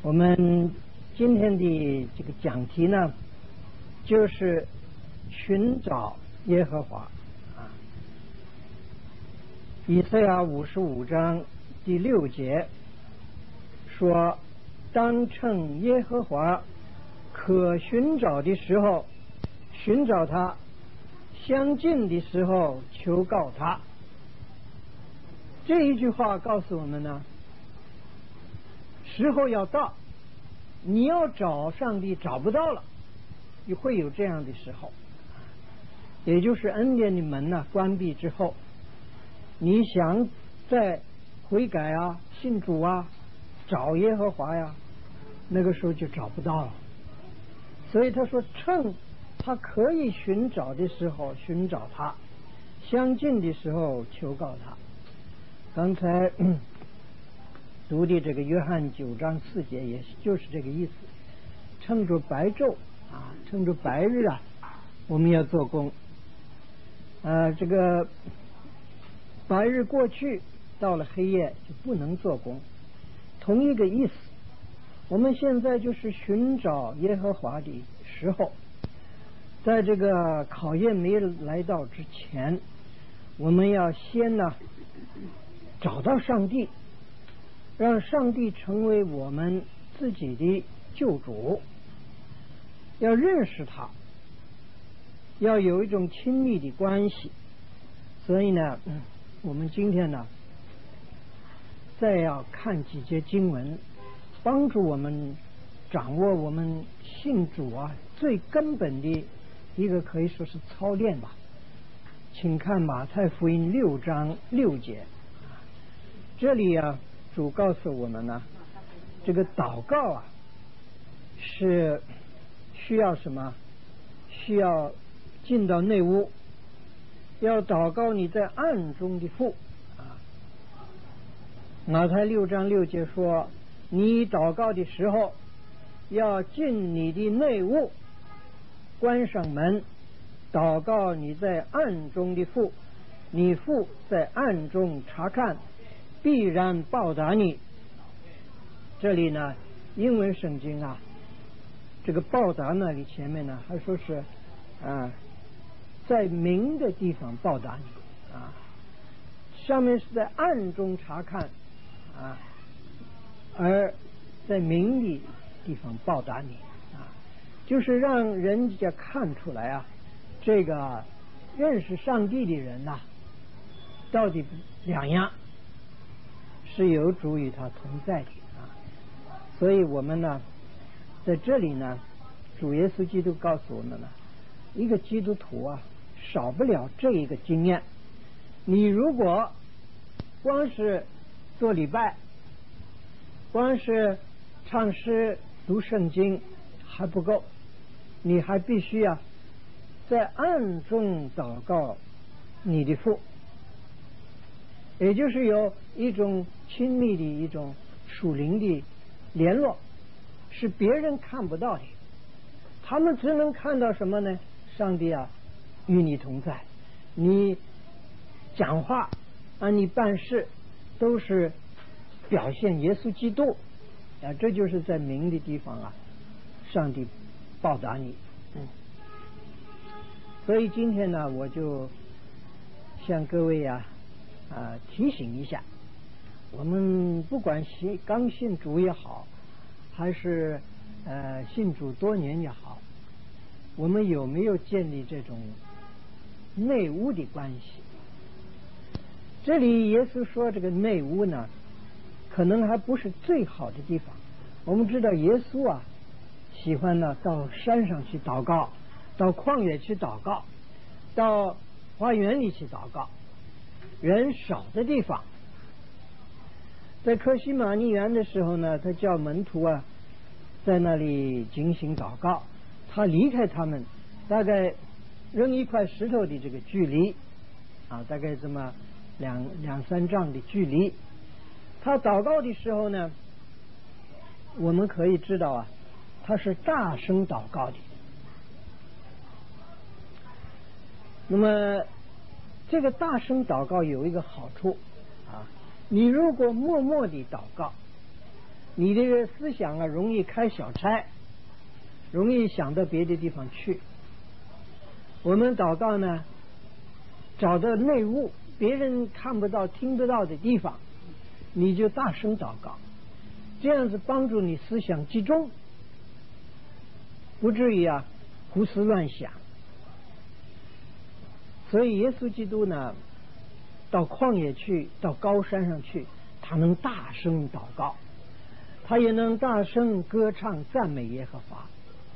我们今天的这个讲题呢，就是寻找耶和华啊。以赛亚55章第6节说：当趁耶和华可寻找的时候寻找他，相近的时候求告他。这一句话告诉我们呢，时候要到，你要找上帝找不到了，也会有这样的时候，也就是恩典的门呢关闭之后，你想再悔改啊、信主啊、找耶和华呀，那个时候就找不到了。所以他说，趁他可以寻找的时候寻找他，相近的时候求告他。刚才读的这个约翰9章4节，也就是这个意思。趁着白昼啊，趁着白日啊，我们要做工。这个白日过去，到了黑夜就不能做工，同一个意思。我们现在就是寻找耶和华的时候，在这个考验没来到之前，我们要先呢找到上帝，让上帝成为我们自己的救主，要认识他，要有一种亲密的关系。所以呢，我们今天呢再要看几节经文，帮助我们掌握我们信主啊最根本的一个可以说是操练吧。请看马太福音6章6节，这里啊主告诉我们呢，这个祷告啊是需要什么？需要进到内屋，要祷告你在暗中的父啊。马太6章6节说，你祷告的时候要进你的内屋，关上门，祷告你在暗中的父，你父在暗中查看，必然报答你。这里呢英文圣经啊，这个报答那里前面呢还说是在明的地方报答你啊，上面是在暗中查看啊，而在明的地方报答你啊，就是让人家看出来啊，这个认识上帝的人呐，到底两样，是有主与他同在的啊。所以我们呢在这里呢，主耶稣基督告诉我们呢，一个基督徒啊少不了这一个经验。你如果光是做礼拜，光是唱诗读圣经还不够，你还必须啊在暗中祷告你的父，也就是有一种亲密的一种属灵的联络，是别人看不到的。他们只能看到什么呢？上帝啊与你同在，你讲话啊，你办事都是表现耶稣基督啊，这就是在明的地方啊，上帝报答你。所以今天呢，我就向各位提醒一下，我们不管刚信主也好，还是信主多年也好，我们有没有建立这种内屋的关系？这里耶稣说这个内屋呢，可能还不是最好的地方。我们知道耶稣啊喜欢呢到山上去祷告，到旷野去祷告，到花园里去祷告，人少的地方。在客西马尼园的时候呢，他叫门徒啊在那里进行祷告，他离开他们大概扔一块石头的这个距离啊，大概这么两三丈的距离。他祷告的时候呢，我们可以知道啊，他是大声祷告的。那么这个大声祷告有一个好处啊，你如果默默地祷告， 你的思想啊容易开小差，容易想到别的地方去。我们祷告呢，找到内务，别人看不到听不到的地方，你就大声祷告，这样子帮助你思想集中，不至于啊胡思乱想。所以耶稣基督呢，到旷野去，到高山上去，他能大声祷告，他也能大声歌唱赞美耶和华。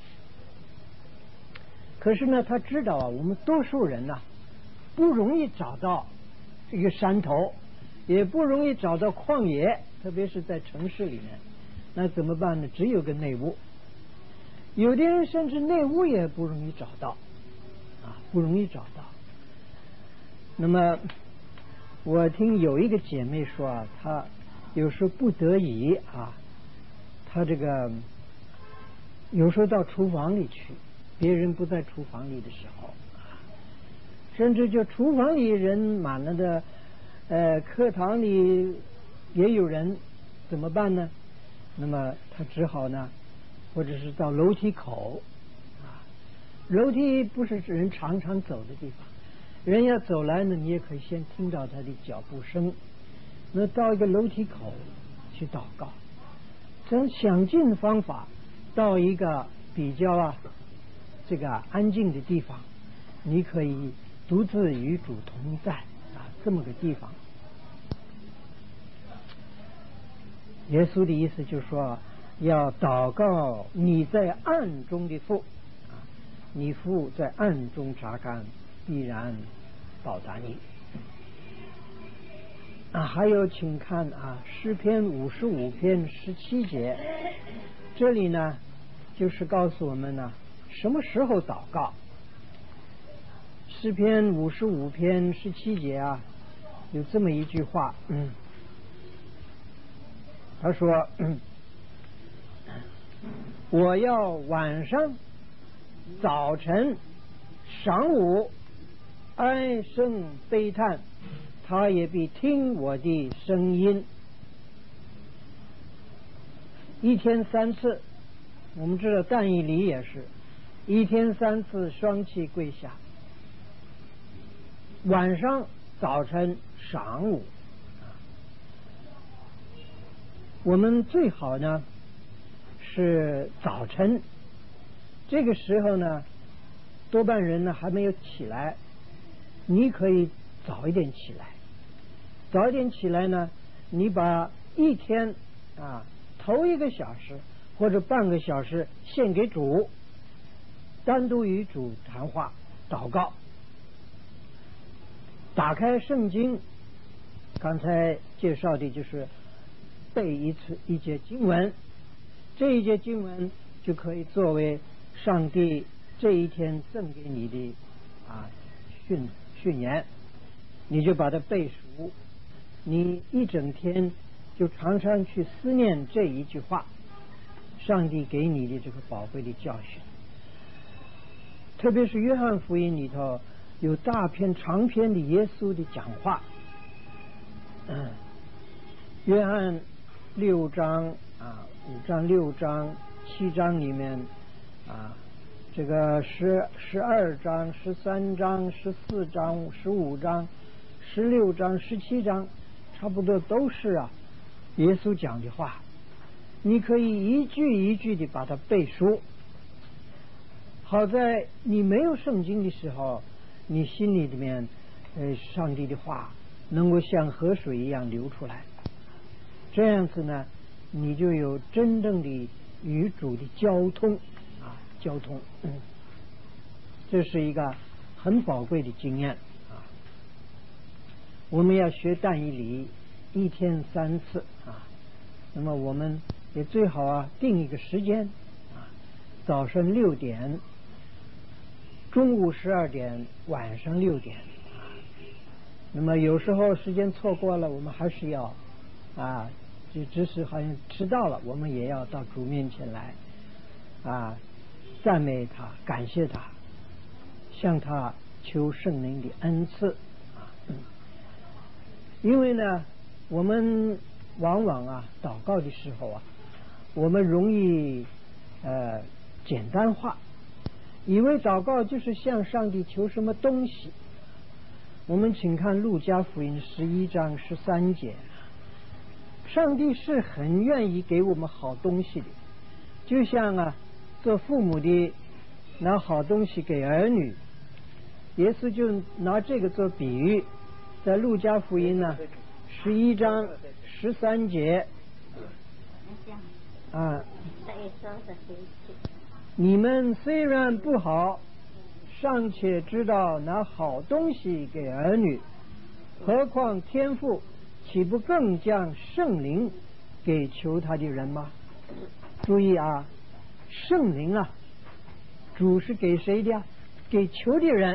可是呢，他知道啊，我们多数人呢，不容易找到这个山头，也不容易找到旷野，特别是在城市里面，那怎么办呢？只有个内屋。有的人甚至内屋也不容易找到，啊，不容易找到。那么我听有一个姐妹说啊，她有时候不得已啊，她这个有时候到厨房里去，别人不在厨房里的时候，甚至就厨房里人满了的，课堂里也有人，怎么办呢？那么她只好呢，或者是到楼梯口啊，楼梯不是人常常走的地方，人要走来呢，你也可以先听到他的脚步声。那到一个楼梯口去祷告，想尽方法到一个比较这个安静的地方，你可以独自与主同在啊，这么个地方。耶稣的意思就是说，要祷告你在暗中的父啊，你父在暗中查看，必然报答你啊。还有请看啊，诗篇55篇17节，这里呢就是告诉我们呢什么时候祷告。诗篇55篇17节啊，有这么一句话，他说我要晚上早晨晌午唉声悲叹，他也必听我的声音。一天3次，我们知道但以理也是一天3次双膝跪下，晚上早晨晌午。我们最好呢是早晨，这个时候呢多半人呢还没有起来，你可以早一点起来。早一点起来呢，你把一天头1个小时或者半个小时献给主，单独与主谈话祷告，打开圣经，刚才介绍的就是背一节经文，这一节经文就可以作为上帝这一天赠给你的训言，你就把它背熟，你一整天就常常去思念这一句话，上帝给你的这个宝贵的教训。特别是约翰福音里头有大篇长篇的耶稣的讲话，约翰6章5章6章7章里面这个12章13章14章15章16章17章，差不多都是耶稣讲的话，你可以一句一句的把它背熟。好在你没有圣经的时候，你心里面上帝的话能够像河水一样流出来，这样子呢你就有真正的与主的交通，这是一个很宝贵的经验我们要学但以理一天3次那么我们也最好定一个时间早上6点，中午12点，晚上6点那么有时候时间错过了，我们还是要就只是好像迟到了，我们也要到主面前来赞美他，感谢他，向他求圣灵的恩赐因为呢我们往往祷告的时候我们容易简单化，以为祷告就是向上帝求什么东西。我们请看路加福音11章13节，上帝是很愿意给我们好东西的，就像做父母的拿好东西给儿女。耶稣就拿这个做比喻，在路加福音11章13节你们虽然不好，尚且知道拿好东西给儿女，何况天父岂不更将圣灵给求他的人吗？注意圣灵主是给谁的？给求的人。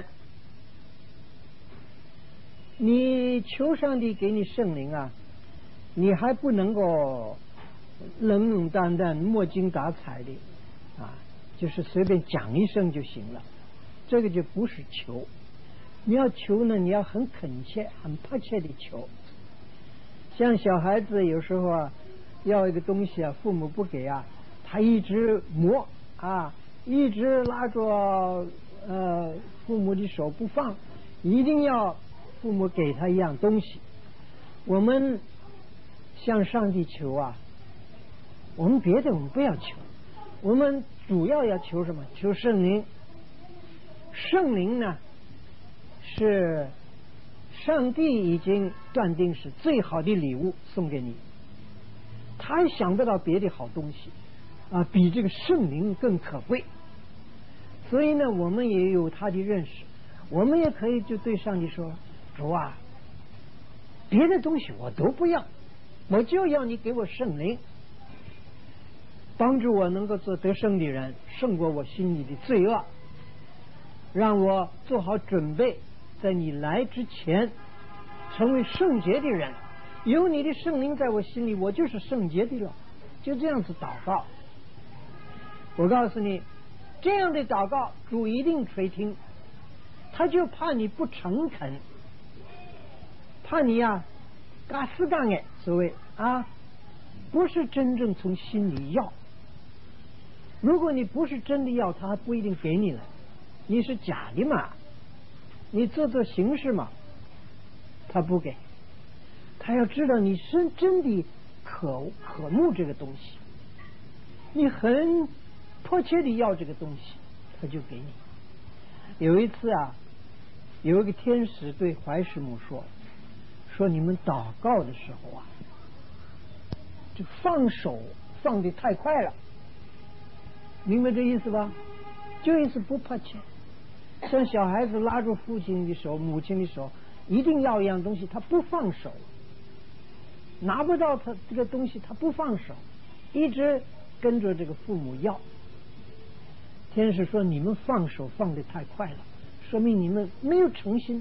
你求上帝给你圣灵你还不能够冷冷淡淡没精打采的就是随便讲一声就行了，这个就不是求。你要求呢，你要很恳切很迫切的求。像小孩子有时候要一个东西父母不给他一直磨一直拉着父母的手不放，一定要父母给他一样东西。我们向上帝求我们别的我们不要求，我们主要要求什么？求圣灵。圣灵呢是上帝已经断定是最好的礼物送给你，他也想不到别的好东西比这个圣灵更可贵。所以呢我们也有他的认识，我们也可以就对上帝说，主别的东西我都不要，我就要你给我圣灵，帮助我能够做得胜的人，胜过我心里的罪恶，让我做好准备，在你来之前成为圣洁的人。有你的圣灵在我心里，我就是圣洁的了。就这样子祷告，我告诉你，这样的祷告主一定垂听。他就怕你不诚恳，怕你嘎斯干所谓不是真正从心里要。如果你不是真的要，他还不一定给你了，你是假的嘛，你做形式嘛，他不给。他要知道你是真的渴慕这个东西，你很迫切的要这个东西，他就给你。有一次有一个天使对怀师母说你们祷告的时候就放手放得太快了，明白这意思吧？就意思不迫切，像小孩子拉住父亲的手母亲的手，一定要一样东西，他不放手，拿不到他这个东西他不放手，一直跟着这个父母要。天使说你们放手放得太快了，说明你们没有诚心，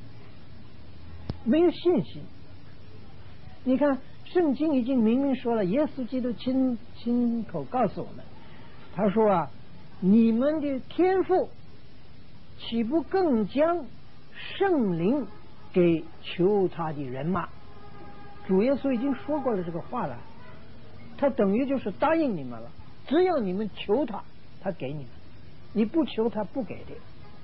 没有信心。你看圣经已经明明说了，耶稣基督亲口告诉我们，他说你们的天父岂不更将圣灵给求他的人吗？主耶稣已经说过了这个话了，他等于就是答应你们了，只要你们求他，他给你们，你不求他不给的。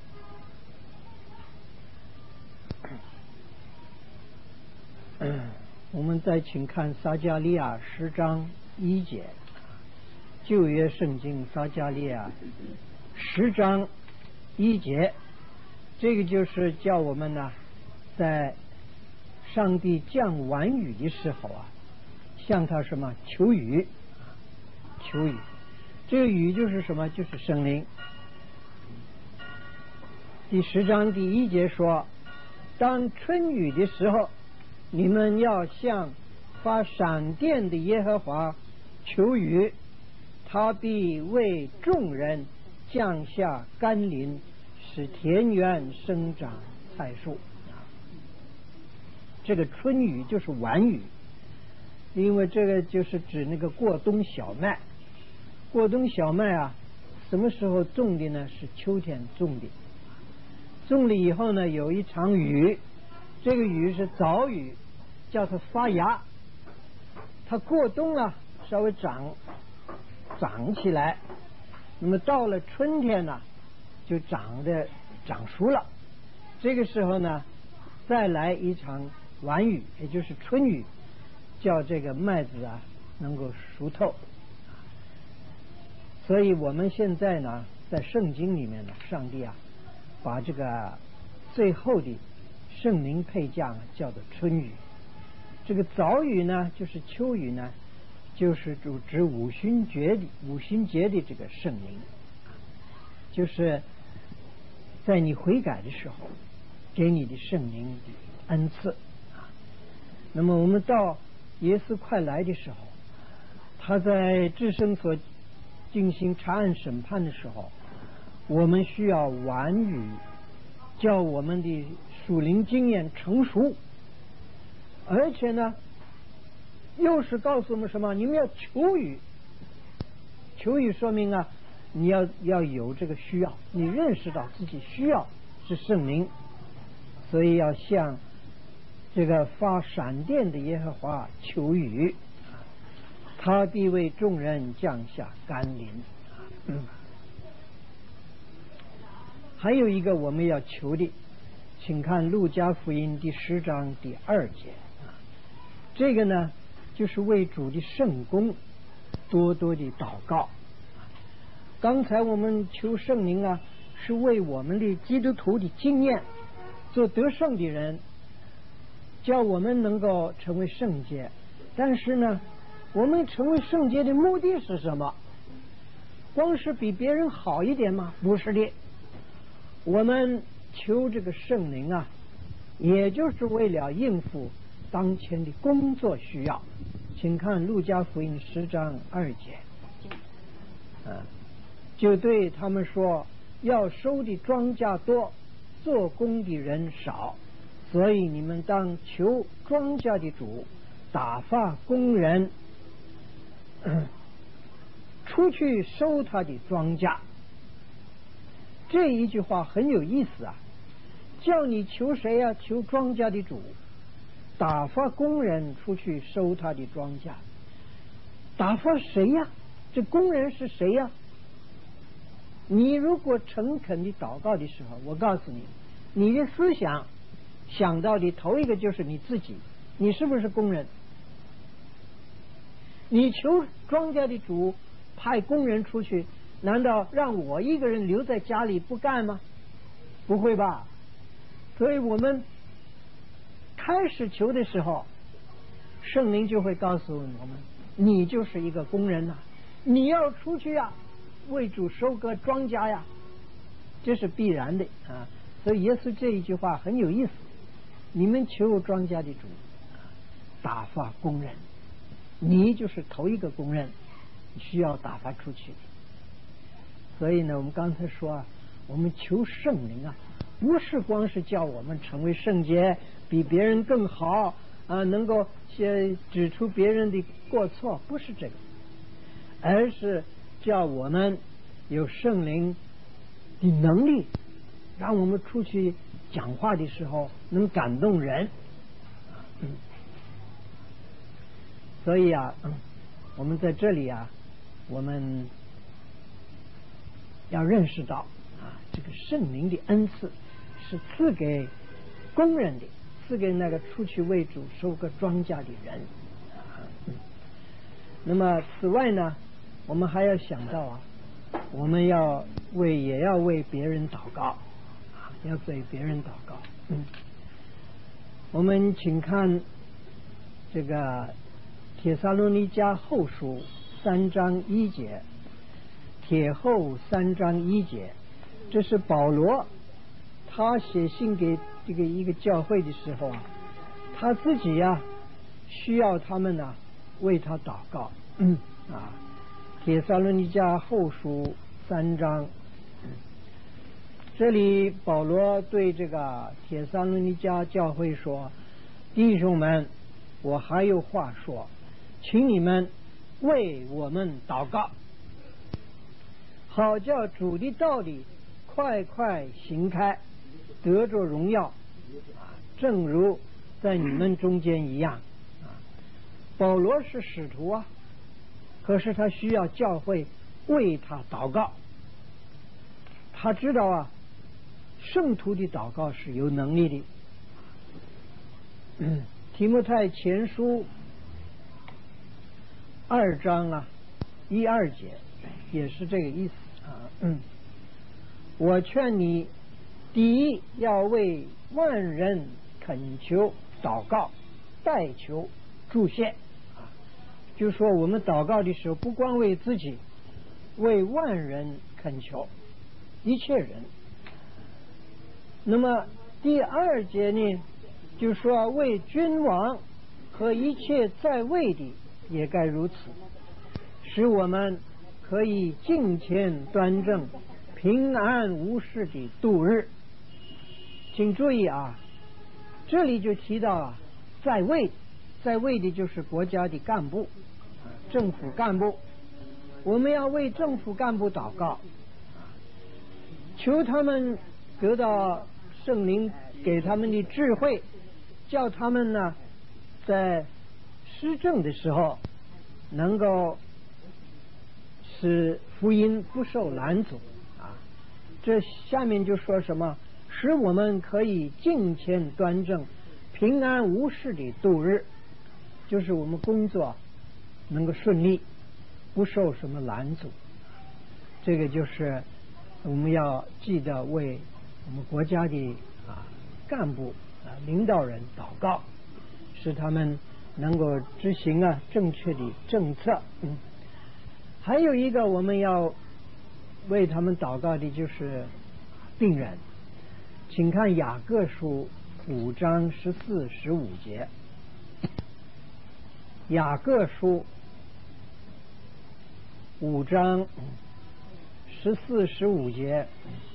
我们再请看撒迦利亚10章1节，旧约圣经撒迦利亚10章1节，这个就是叫我们在上帝降晚雨的时候向他什么求雨，求雨。这个雨就是什么？就是圣灵。第10章第1节说，当春雨的时候，你们要向发闪电的耶和华求雨，他必为众人降下甘霖，使田园生长菜树。这个春雨就是晚雨，因为这个就是指那个过冬小麦。过冬小麦什么时候种的呢？是秋天种的。种了以后呢，有一场雨，这个雨是早雨，叫它发芽。它过冬稍微长长起来。那么到了春天呢，就长熟了。这个时候呢，再来一场晚雨，也就是春雨，叫这个麦子啊能够熟透。所以我们现在呢，在圣经里面呢，上帝啊把这个最后的圣灵配降叫做春雨。这个早雨呢，就是秋雨呢，就是指五旬节的这个圣灵，就是在你悔改的时候给你的圣灵的恩赐啊。那么我们到耶稣快来的时候，他在至圣所进行查案审判的时候，我们需要晚雨，叫我们的属灵经验成熟。而且呢，又是告诉我们什么？你们要求雨。求雨说明啊，你要有这个需要，你认识到自己需要是圣灵，所以要向这个发闪电的耶和华求雨，他必为众人降下甘霖。还有一个我们要求的，请看路加福音第10章第2节。这个呢，就是为主的圣工多多的祷告。刚才我们求圣灵啊，是为我们的基督徒的经验，做得胜的人，叫我们能够成为圣洁。但是呢，我们成为圣洁的目的是什么？光是比别人好一点吗？不是的。我们求这个圣灵啊，也就是为了应付当前的工作需要。请看路加福音10章2节，就对他们说，要收的庄稼多，做工的人少，所以你们当求庄稼的主打发工人出去收他的庄稼。这一句话很有意思啊，叫你求谁呀？求庄稼的主打发工人出去收他的庄稼。打发谁呀？这工人是谁呀？你如果诚恳的祷告的时候，我告诉你，你的思想想到的头一个就是你自己，你是不是工人？你求庄稼的主派工人出去，难道让我一个人留在家里不干吗？不会吧。所以我们开始求的时候，圣灵就会告诉我们，你就是一个工人呐，你要出去呀，为主收割庄稼呀，这是必然的啊。所以耶稣这一句话很有意思，你们求庄稼的主打发工人，你就是头一个工人，需要打发出去的。所以呢，我们刚才说啊，我们求圣灵啊，不是光是叫我们成为圣洁，比别人更好啊，能够指出别人的过错，不是这个，而是叫我们有圣灵的能力，让我们出去讲话的时候能感动人。所以啊，我们在这里啊，我们要认识到啊，这个圣灵的恩赐是赐给工人的，赐给那个出去为主收割庄稼的人。那么此外呢，我们还要想到啊，我们也要为别人祷告，要为别人祷告。我们请看这个帖撒罗尼迦后书3章1节，帖后3章1节，这是保罗他写信给这个一个教会的时候啊，他自己啊需要他们呢为他祷告。帖撒罗尼迦后书3章，这里保罗对这个帖撒罗尼迦教会说，弟兄们，我还有话说，请你们为我们祷告，好叫主的道理快快行开，得着荣耀，正如在你们中间一样。保罗是使徒啊， 可是他需要教会为他祷告。他知道啊，圣徒的祷告是有能力的。提摩太前书2章啊1、2节也是这个意思啊。我劝你，第一要为万人恳求、祷告、代求、祝谢啊，就说我们祷告的时候，不光为自己，为万人恳求，一切人。那么第2节呢，就说为君王和一切在位的也该如此，使我们可以敬虔端正、平安无事的度日。请注意啊，这里就提到啊，在位的就是国家的干部，政府干部。我们要为政府干部祷告，求他们得到圣灵给他们的智慧，叫他们呢在施政的时候能够使福音不受拦阻啊。这下面就说什么，使我们可以敬虔端正、平安无事的度日，就是我们工作能够顺利，不受什么拦阻。这个就是我们要记得为我们国家的干部领导人祷告，使他们能够执行正确的政策。还有一个我们要为他们祷告的就是病人，请看雅各书5章14、15节。雅各书5章14、15节，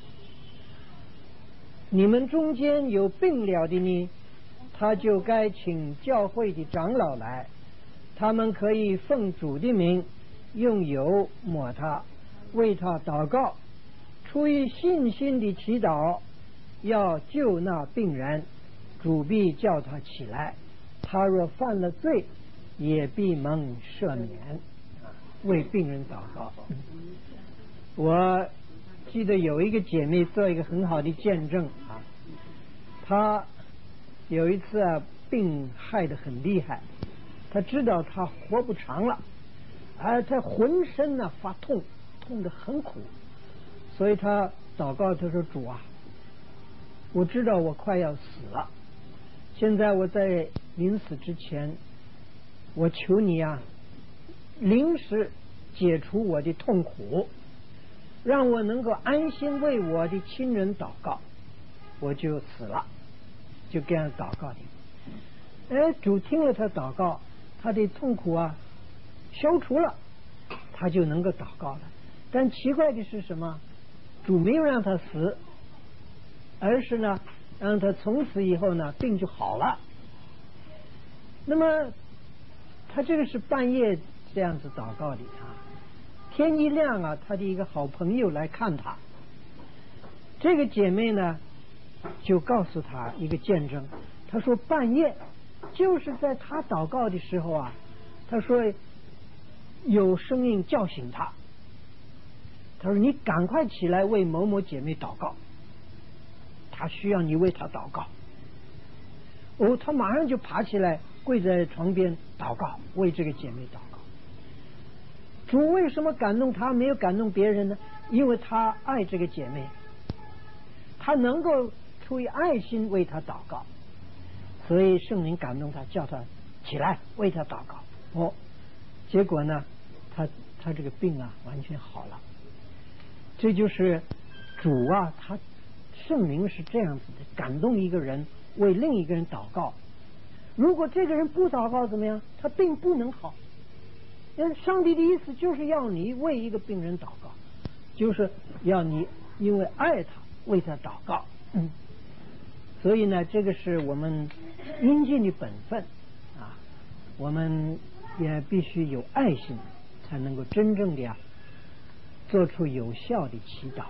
你们中间有病了的呢，他就该请教会的长老来，他们可以奉主的名用油抹他，为他祷告，出于信心的祈祷，要救那病人，主必叫他起来，他若犯了罪，也必蒙赦免。为病人祷告。我记得有一个姐妹做一个很好的见证啊，她有一次病害得很厉害，她知道她活不长了，而她浑身发痛，痛得很苦，所以她祷告，她说主啊，我知道我快要死了，现在我在临死之前，我求你临时解除我的痛苦，让我能够安心为我的亲人祷告，我就死了，就这样祷告的。主听了他祷告，他的痛苦消除了，他就能够祷告了。但奇怪的是什么？主没有让他死，而是让他从此以后病就好了。那么他这个是半夜这样子祷告的天一亮他的一个好朋友来看他，这个姐妹就告诉他一个见证，她说半夜就是在他祷告的时候她说有声音叫醒他，她说你赶快起来为某某姐妹祷告，她需要你为她祷告。她马上就爬起来跪在床边祷告，为这个姐妹祷告。主为什么感动他，没有感动别人呢？因为他爱这个姐妹，他能够出于爱心为她祷告，所以圣灵感动他，叫他起来为他祷告。结果他这个病完全好了。这就是主他圣灵是这样子的，感动一个人为另一个人祷告。如果这个人不祷告怎么样？他病不能好。上帝的意思就是要你为一个病人祷告，就是要你因为爱他为他祷告。所以这个是我们应尽的本分我们也必须有爱心，才能够真正的做出有效的祈祷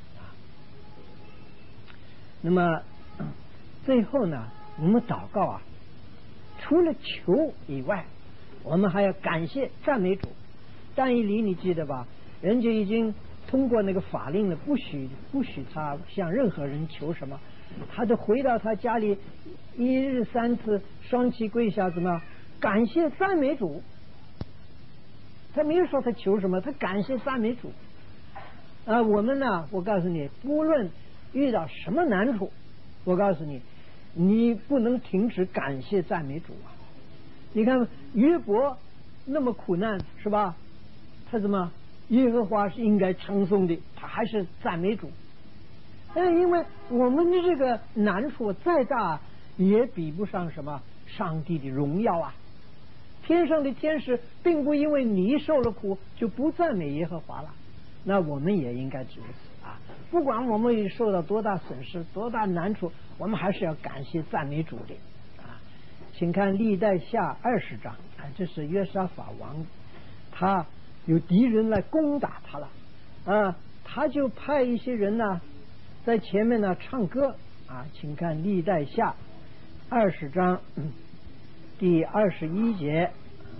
那么最后我们祷告除了求以外，我们还要感谢赞美主。 但以理你记得吧？人家已经通过那个法令了，不许他向任何人求什么，他就回到他家里，一日3次双膝跪下，怎么感谢赞美主？他没有说他求什么，他感谢赞美主。我们呢，我告诉你，无论遇到什么难处，我告诉你，你不能停止感谢赞美主啊！你看约伯那么苦难是吧？他怎么耶和华是应该称颂的，他还是赞美主。因为我们的这个难处再大，也比不上什么上帝的荣耀啊！天上的天使并不因为你受了苦就不赞美耶和华了，那我们也应该如此啊！不管我们受到多大损失、多大难处，我们还是要感谢赞美主的啊！请看历代下20章啊，这是约沙法王，他有敌人来攻打他了啊，他就派一些人呢在前面呢唱歌啊，请看历代下20章第21节，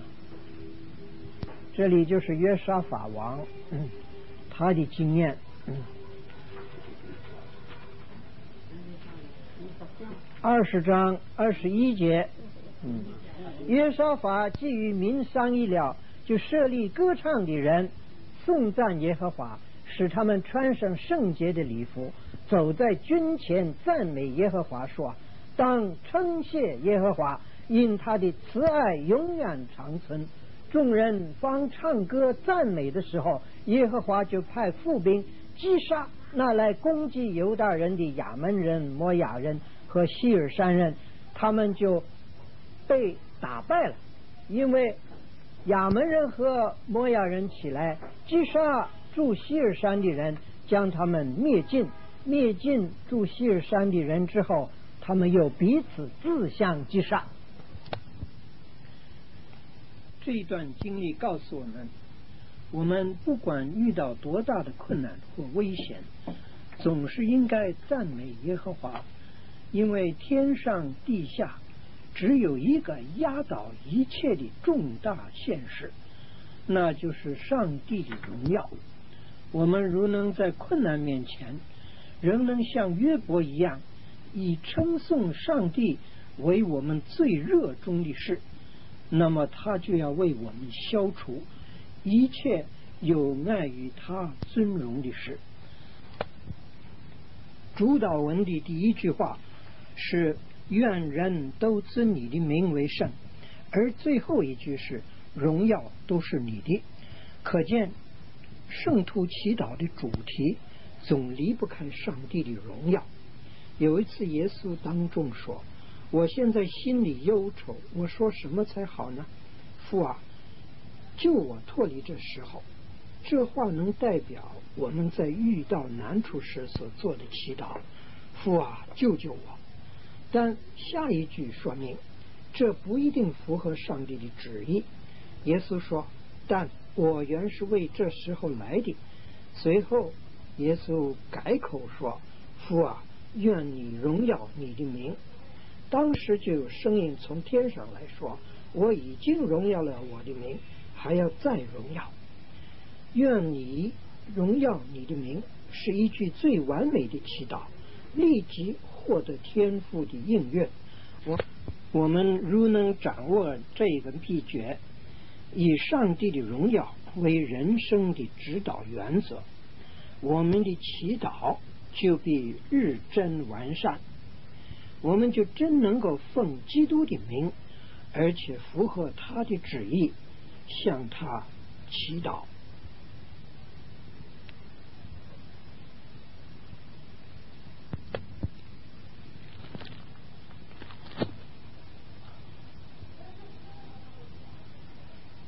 这里就是约沙法王他的经验。20章21节，约沙法既与民商议了，就设立歌唱的人，颂赞耶和华，使他们穿上圣洁的礼服，走在军前赞美耶和华，说：当称谢耶和华，因他的慈爱永远长存。众人方唱歌赞美的时候，耶和华就派副兵击杀那来攻击犹大人的亚扪人、摩亚人和希尔山人，他们就被打败了。因为亚扪人和摩亚人起来击杀住希尔山的人，将他们灭尽住希尔山的人之后，他们又彼此自相击杀。这一段经历告诉我们不管遇到多大的困难或危险，总是应该赞美耶和华，因为天上地下只有一个压倒一切的重大现实，那就是上帝的荣耀。我们如能在困难面前仍能像约伯一样，以称颂上帝为我们最热衷的事，那么他就要为我们消除一切有碍于他尊荣的事。主祷文的第一句话是愿人都尊你的名为圣，而最后一句是荣耀都是你的。可见圣徒祈祷的主题总离不开上帝的荣耀。有一次耶稣当众说：我现在心里忧愁，我说什么才好呢？父啊，救我脱离这时候。这话能代表我们在遇到难处时所做的祈祷，父啊，救救我。但下一句说明这不一定符合上帝的旨意。耶稣说：但我原是为这时候来的。随后耶稣改口说：父啊，愿你荣耀你的名。当时就有声音从天上来说：我已经荣耀了我的名，还要再荣耀。愿你荣耀你的名是一句最完美的祈祷，立即获得天父的应允。我们如能掌握这个秘诀，以上帝的荣耀为人生的指导原则，我们的祈祷就必日臻完善，我们就真能够奉基督的名，而且符合他的旨意，向他祈祷。